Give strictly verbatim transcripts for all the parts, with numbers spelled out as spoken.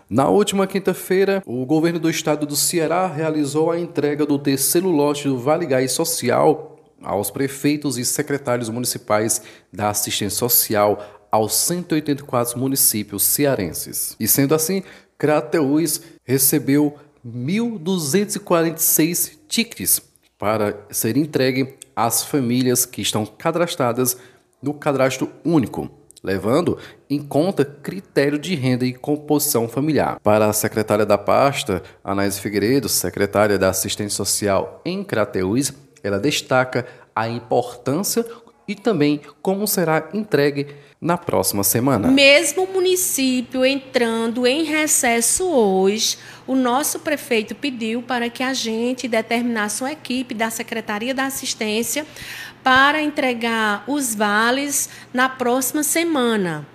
Na última quinta-feira, o governo do estado do Ceará realizou a entrega do terceiro lote do Vale Gás Social aos prefeitos e secretários municipais da assistência social aos cento e oitenta e quatro municípios cearenses. E sendo assim, Crateús recebeu mil duzentos e quarenta e seis tickets para ser entregue às famílias que estão cadastradas no Cadastro Único, levando em conta critério de renda e composição familiar. Para a secretária da pasta, Anaís Figueiredo, secretária da Assistência Social em Crateús, ela destaca a importância e também como será entregue na próxima semana. Mesmo o município entrando em recesso hoje, o nosso prefeito pediu para que a gente determinasse uma equipe da Secretaria da Assistência para entregar os vales na próxima semana.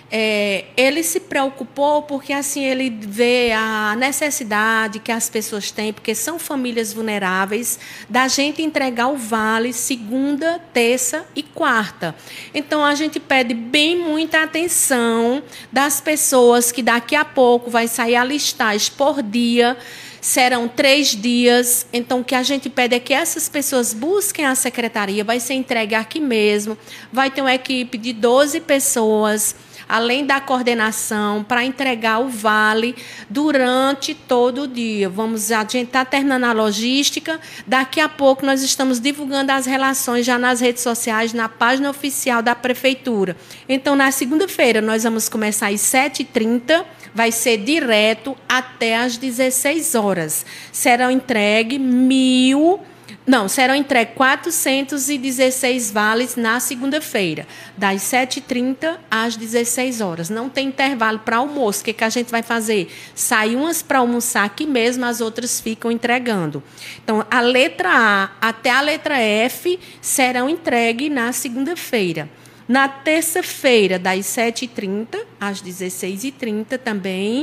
É, ele se preocupou porque assim ele vê a necessidade que as pessoas têm, porque são famílias vulneráveis, da gente entregar o vale segunda, terça e quarta. Então a gente pede bem muita atenção das pessoas que daqui a pouco vai sair a listagem por dia. Serão três dias, então o que a gente pede é que essas pessoas busquem a secretaria, vai ser entregue aqui mesmo, vai ter uma equipe de doze pessoas, além da coordenação, para entregar o vale durante todo o dia. Vamos, a gente está terminando a logística, daqui a pouco nós estamos divulgando as relações já nas redes sociais, na página oficial da Prefeitura. Então, na segunda-feira, nós vamos começar às sete e trinta, vai ser direto até às dezesseis horas. Serão entregues mil... Não, serão entregues quatrocentos e dezesseis vales na segunda-feira, das sete e trinta às dezesseis horas. Não tem intervalo para almoço. O que, que a gente vai fazer? Sai umas para almoçar aqui mesmo, as outras ficam entregando. Então, a letra A até a letra F serão entregues na segunda-feira. Na terça-feira, das sete e trinta às dezesseis e trinta também,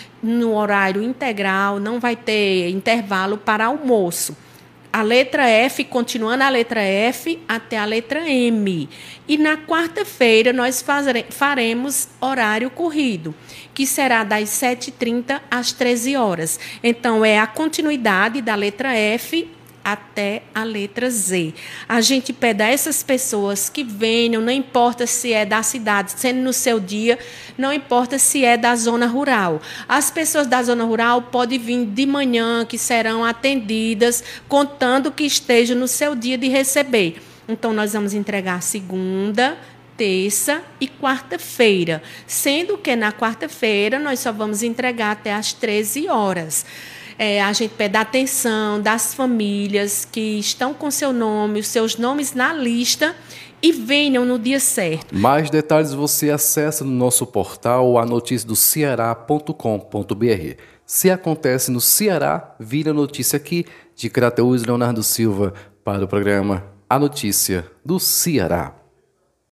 no horário integral, não vai ter intervalo para almoço. A letra F, continuando a letra F até a letra M. E na quarta-feira nós fazere, faremos horário corrido, que será das sete e trinta às treze horas. Então, é a continuidade da letra F até a letra Z. A gente pede a essas pessoas que venham, não importa se é da cidade, sendo no seu dia, não importa se é da zona rural. As pessoas da zona rural podem vir de manhã, que serão atendidas, contando que estejam no seu dia de receber. Então, nós vamos entregar segunda, terça e quarta-feira, sendo que na quarta-feira nós só vamos entregar até às treze horas. É, a gente pede a atenção das famílias que estão com seu nome, os seus nomes na lista e venham no dia certo. Mais detalhes você acessa no nosso portal a notícia do ceará ponto com ponto br. Se acontece no Ceará, vira notícia aqui de Crateús Leonardo Silva para o programa A Notícia do Ceará.